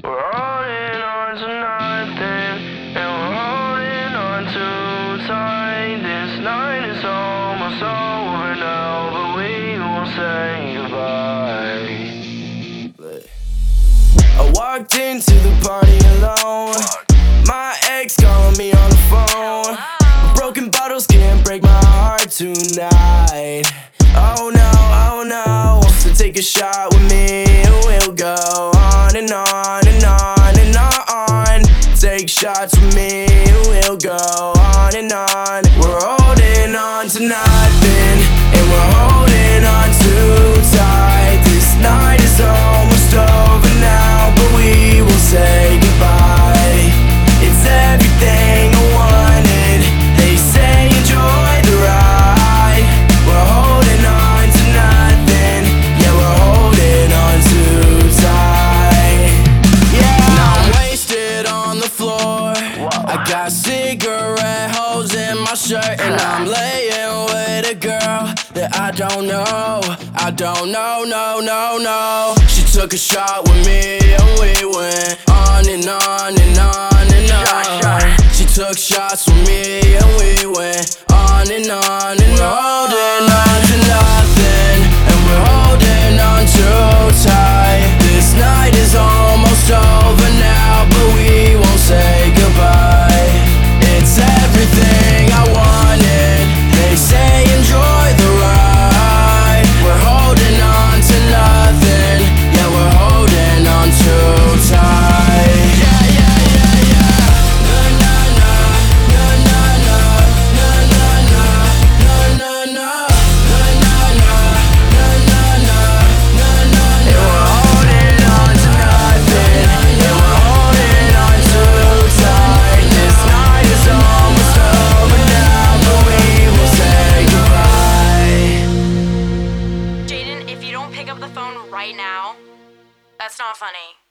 We're holding on to nothing, and we're holding on too tight. This night is almost over now, but we won't say goodbye. I walked into the party alone. My ex calling me on the phone. Broken bottles can't break my heart tonight. Oh no, oh no. So take a shot with me and we'll go on and on and on and on. Take shots with me and we'll go on and on. We're holding on to nothing, and we're holding on too tight. This night is almost over now, but we will say goodbye. It's everything I wanted. They say enjoy the ride. We're holding on to nothing. Yeah, we're holding on too tight. Yeah, now I'm wasted on the floor. I got cigarette holes in my shirt, and I'm laying with a girl that I don't know. I don't know, no, no, no. She took a shot with me and we went on and on and on and on. She took shots with me and we went on and on and on. We're holding on to nothing, and we're holding on too tight. This night is almost over now, but we won't say goodbye. It's everything I wanted. They say enjoy the ride. We're holding on to nothing. Yeah, we're holding on too tight. Yeah, yeah, yeah, yeah. Na na na, na na na, na na na, na na na, na na na, na na na, na na na. And we're holding on to nothing. Yeah, we're holding on too tight. This night is almost over now, but we will say goodbye. Jaden, if you don't pick up the phone right now, that's not funny.